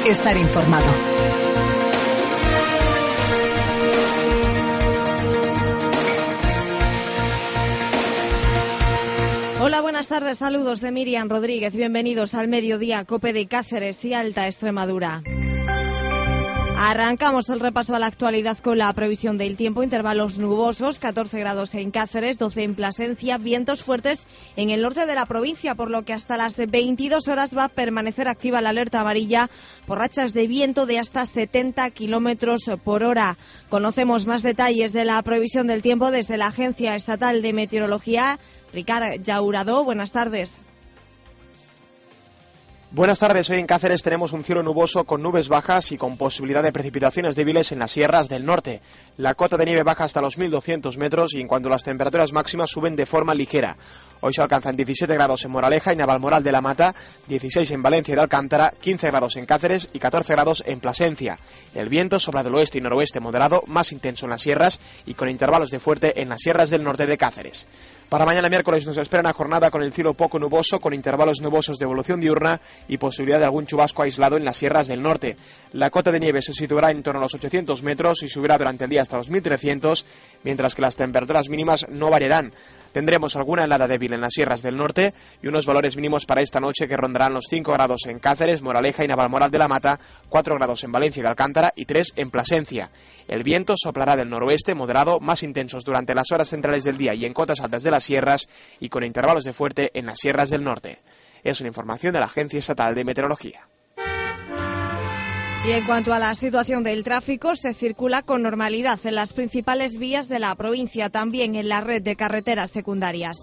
estar informado. Hola, buenas tardes, saludos de Miriam Rodríguez, bienvenidos al Mediodía COPE de Cáceres y Alta Extremadura. Arrancamos el repaso a la actualidad con la previsión del tiempo. Intervalos nubosos, 14 grados en Cáceres, 12 en Plasencia, vientos fuertes en el norte de la provincia, por lo que hasta las 22 horas va a permanecer activa la alerta amarilla por rachas de viento de hasta 70 kilómetros por hora. Conocemos más detalles de la previsión del tiempo desde la Agencia Estatal de Meteorología. Ricard Llauradó, buenas tardes. Buenas tardes, hoy en Cáceres tenemos un cielo nuboso con nubes bajas y con posibilidad de precipitaciones débiles en las sierras del norte. La cota de nieve baja hasta los 1.200 metros y en cuanto a las temperaturas máximas suben de forma ligera. Hoy se alcanzan 17 grados en Moraleja y Navalmoral de la Mata, 16 en Valencia y de Alcántara, 15 grados en Cáceres y 14 grados en Plasencia. El viento sopla del oeste y noroeste moderado, más intenso en las sierras y con intervalos de fuerte en las sierras del norte de Cáceres. Para mañana miércoles nos espera una jornada con el cielo poco nuboso, con intervalos nubosos de evolución diurna y posibilidad de algún chubasco aislado en las sierras del norte. La cota de nieve se situará en torno a los 800 metros y subirá durante el día hasta los 1300, mientras que las temperaturas mínimas no variarán. Tendremos alguna helada débil en las sierras del norte y unos valores mínimos para esta noche que rondarán los 5 grados en Cáceres, Moraleja y Navalmoral de la Mata, 4 grados en Valencia y de Alcántara y 3 en Plasencia. El viento soplará del noroeste moderado, más intensos durante las horas centrales del día y en cotas altas de las sierras y con intervalos de fuerte en las sierras del norte. Es una información de la Agencia Estatal de Meteorología. Y en cuanto a la situación del tráfico, se circula con normalidad en las principales vías de la provincia, también en la red de carreteras secundarias.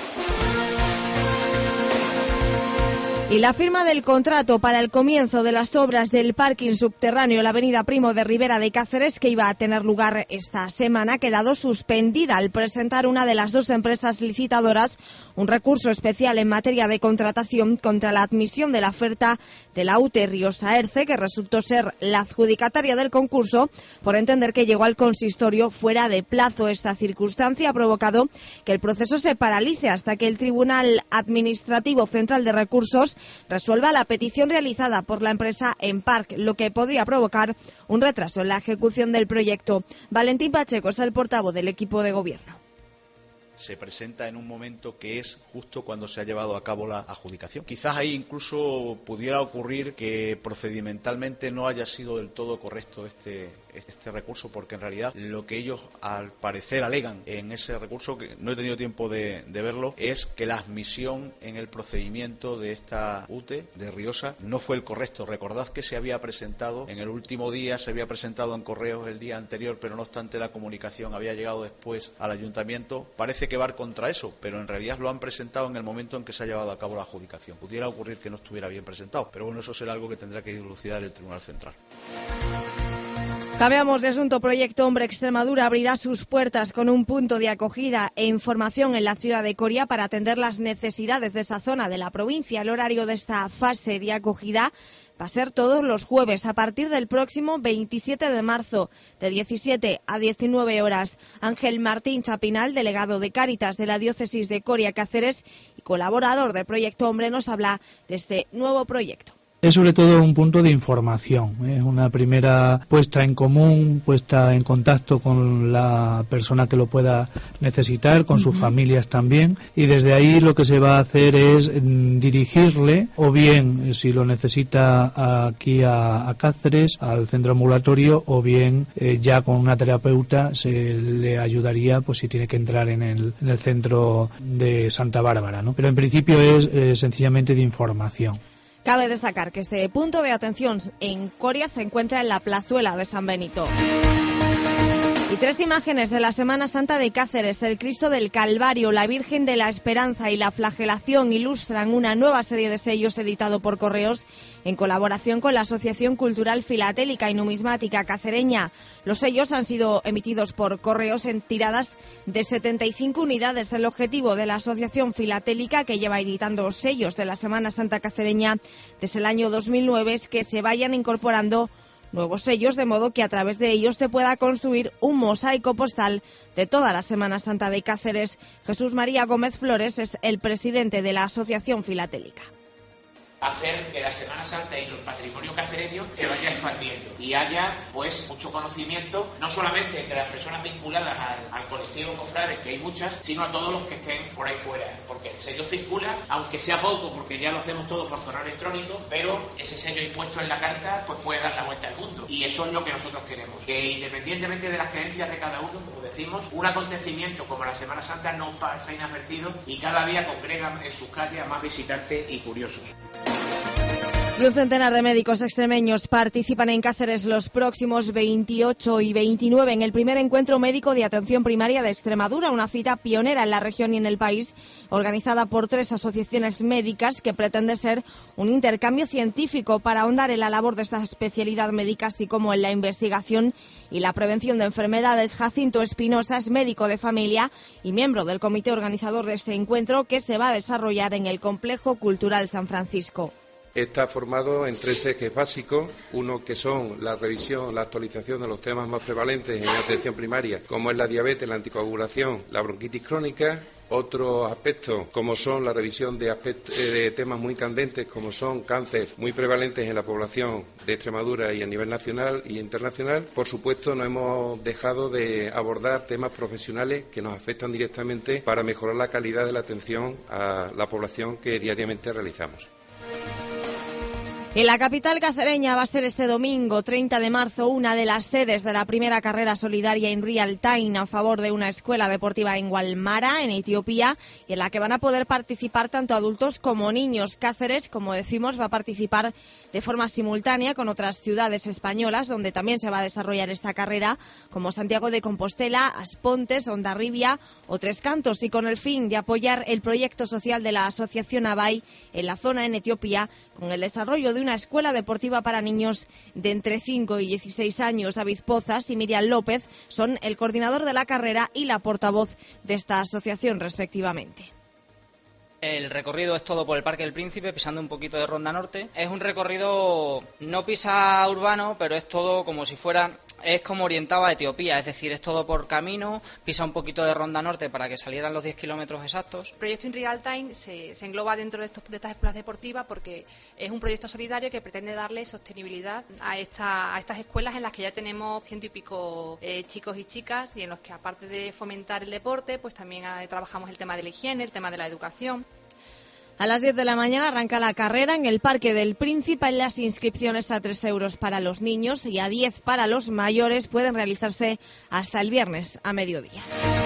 Y la firma del contrato para el comienzo de las obras del parking subterráneo en la avenida Primo de Rivera de Cáceres, que iba a tener lugar esta semana, ha quedado suspendida al presentar una de las dos empresas licitadoras un recurso especial en materia de contratación contra la admisión de la oferta de la UTE Riosa Erce, que resultó ser la adjudicataria del concurso, por entender que llegó al consistorio fuera de plazo. Esta circunstancia ha provocado que el proceso se paralice hasta que el Tribunal Administrativo Central de Recursos resuelva la petición realizada por la empresa Emparc, lo que podría provocar un retraso en la ejecución del proyecto. Valentín Pacheco es el portavoz del equipo de gobierno. Se presenta en un momento que es justo cuando se ha llevado a cabo la adjudicación. Quizás ahí incluso pudiera ocurrir que procedimentalmente no haya sido del todo correcto este recurso, porque en realidad lo que ellos al parecer alegan en ese recurso, que no he tenido tiempo de verlo, es que la admisión en el procedimiento de esta UTE de Riosa no fue el correcto. Recordad que se había presentado en el último día, se había presentado en correos el día anterior, pero no obstante la comunicación había llegado después al ayuntamiento. Parece que va contra eso, pero en realidad lo han presentado en el momento en que se ha llevado a cabo la adjudicación. Pudiera ocurrir que no estuviera bien presentado, pero bueno, eso será algo que tendrá que dilucidar el Tribunal Central. Cambiamos de asunto. Proyecto Hombre Extremadura abrirá sus puertas con un punto de acogida e información en la ciudad de Coria para atender las necesidades de esa zona de la provincia. El horario de esta fase de acogida va a ser todos los jueves a partir del próximo 27 de marzo, de 17 a 19 horas. Ángel Martín Chapinal, delegado de Cáritas de la Diócesis de Coria Cáceres y colaborador de Proyecto Hombre, nos habla de este nuevo proyecto. Es sobre todo un punto de información, es una primera puesta en común, puesta en contacto con la persona que lo pueda necesitar, con sus familias también, y desde ahí lo que se va a hacer es dirigirle, o bien si lo necesita aquí a Cáceres, al centro ambulatorio, o bien ya con una terapeuta se le ayudaría pues si tiene que entrar en el centro de Santa Bárbara, ¿no? Pero en principio es sencillamente de información. Cabe destacar que este punto de atención en Coria se encuentra en la plazuela de San Benito. Y tres imágenes de la Semana Santa de Cáceres, el Cristo del Calvario, la Virgen de la Esperanza y la Flagelación, ilustran una nueva serie de sellos editado por Correos en colaboración con la Asociación Cultural Filatélica y Numismática Cacereña. Los sellos han sido emitidos por Correos en tiradas de 75 unidades. El objetivo de la Asociación Filatélica, que lleva editando sellos de la Semana Santa cacereña desde el año 2009, es que se vayan incorporando nuevos sellos, de modo que a través de ellos se pueda construir un mosaico postal de toda la Semana Santa de Cáceres. Jesús María Gómez Flores es el presidente de la Asociación Filatélica. hacer que la Semana Santa y el patrimonio cacereño se vaya expandiendo y haya pues mucho conocimiento, no solamente entre las personas vinculadas al colectivo cofrades, que hay muchas, sino a todos los que estén por ahí fuera, porque el sello circula, aunque sea poco, porque ya lo hacemos todo por correo electrónico, pero ese sello impuesto en la carta pues puede dar la vuelta al mundo, y eso es lo que nosotros queremos, que independientemente de las creencias de cada uno, como decimos, un acontecimiento como la Semana Santa no pasa inadvertido y cada día congrega en sus calles a más visitantes y curiosos. Y un centenar de médicos extremeños participan en Cáceres los próximos 28 y 29 en el primer encuentro médico de atención primaria de Extremadura, una cita pionera en la región y en el país, organizada por 3 asociaciones médicas que pretende ser un intercambio científico para ahondar en la labor de esta especialidad médica, así como en la investigación y la prevención de enfermedades. Jacinto Espinosa es médico de familia y miembro del comité organizador de este encuentro, que se va a desarrollar en el Complejo Cultural San Francisco. Está formado en 3 ejes básicos, uno que son la revisión, la actualización de los temas más prevalentes en atención primaria, como es la diabetes, la anticoagulación, la bronquitis crónica. Otros aspectos, como son la revisión de temas muy candentes, como son cáncer, muy prevalentes en la población de Extremadura y a nivel nacional e internacional. Por supuesto, no hemos dejado de abordar temas profesionales que nos afectan directamente para mejorar la calidad de la atención a la población que diariamente realizamos. En la capital cacereña va a ser este domingo, 30 de marzo, una de las sedes de la primera carrera solidaria en Real Time a favor de una escuela deportiva en Gualmara, en Etiopía, y en la que van a poder participar tanto adultos como niños. Cáceres, como decimos, va a participar de forma simultánea con otras ciudades españolas, donde también se va a desarrollar esta carrera, como Santiago de Compostela, Aspontes, Hondarribia o Tres Cantos, y con el fin de apoyar el proyecto social de la asociación ABAI en la zona en Etiopía, con el desarrollo de una escuela deportiva para niños de entre 5 y 16 años. David Pozas y Miriam López son el coordinador de la carrera y la portavoz de esta asociación, respectivamente. El recorrido es todo por el Parque del Príncipe, pisando un poquito de Ronda Norte. Es un recorrido no pisa urbano, pero es todo como si fuera, es como orientado a Etiopía, es decir, es todo por camino, pisa un poquito de Ronda Norte para que salieran los 10 kilómetros exactos. El proyecto In Real Time se engloba dentro de estas escuelas deportivas porque es un proyecto solidario que pretende darle sostenibilidad a estas escuelas en las que ya tenemos 100 y pico chicos y chicas, y en los que, aparte de fomentar el deporte, pues también trabajamos el tema de la higiene, el tema de la educación. A las 10 de la mañana arranca la carrera en el Parque del Príncipe. En las inscripciones a 3 euros para los niños y a 10 para los mayores pueden realizarse hasta el viernes a mediodía.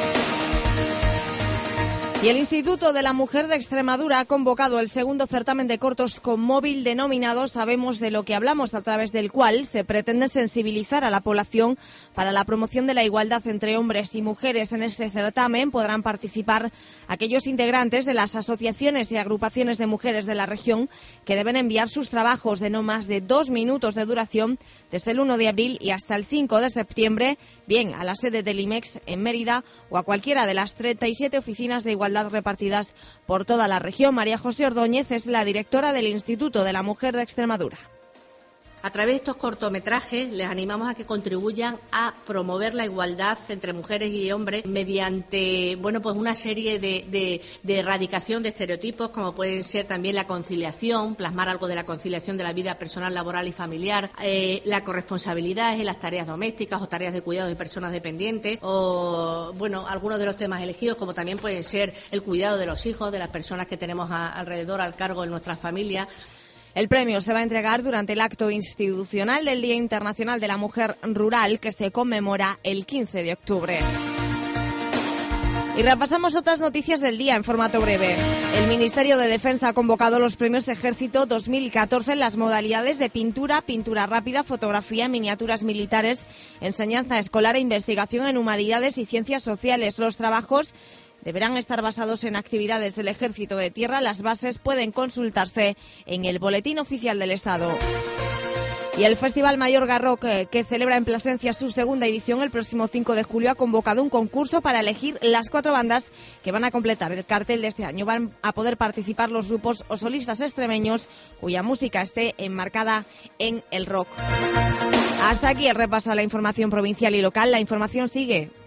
Y el Instituto de la Mujer de Extremadura ha convocado el segundo certamen de cortos con móvil denominado Sabemos de lo que hablamos, a través del cual se pretende sensibilizar a la población para la promoción de la igualdad entre hombres y mujeres. En este certamen podrán participar aquellos integrantes de las asociaciones y agrupaciones de mujeres de la región que deben enviar sus trabajos de no más de 2 minutos de duración desde el 1 de abril y hasta el 5 de septiembre, bien a la sede del IMEX en Mérida o a cualquiera de las 37 oficinas de igualdad repartidas por toda la región. María José Ordóñez es la directora del Instituto de la Mujer de Extremadura. A través de estos cortometrajes les animamos a que contribuyan a promover la igualdad entre mujeres y hombres mediante pues una serie de erradicación de estereotipos, como pueden ser también la conciliación, plasmar algo de la conciliación de la vida personal, laboral y familiar, la corresponsabilidad en las tareas domésticas o tareas de cuidado de personas dependientes, o algunos de los temas elegidos, como también pueden ser el cuidado de los hijos, de las personas que tenemos alrededor al cargo de nuestras familias. El premio se va a entregar durante el acto institucional del Día Internacional de la Mujer Rural, que se conmemora el 15 de octubre. Y repasamos otras noticias del día en formato breve. El Ministerio de Defensa ha convocado los premios Ejército 2014 en las modalidades de pintura, pintura rápida, fotografía, miniaturas militares, enseñanza escolar e investigación en humanidades y ciencias sociales. Los trabajos deberán estar basados en actividades del Ejército de Tierra. Las bases pueden consultarse en el Boletín Oficial del Estado. Y el Festival Mayorga Rock, que celebra en Plasencia su segunda edición el próximo 5 de julio, ha convocado un concurso para elegir las 4 bandas que van a completar el cartel de este año. Van a poder participar los grupos o solistas extremeños cuya música esté enmarcada en el rock. Hasta aquí el repaso a la información provincial y local. La información sigue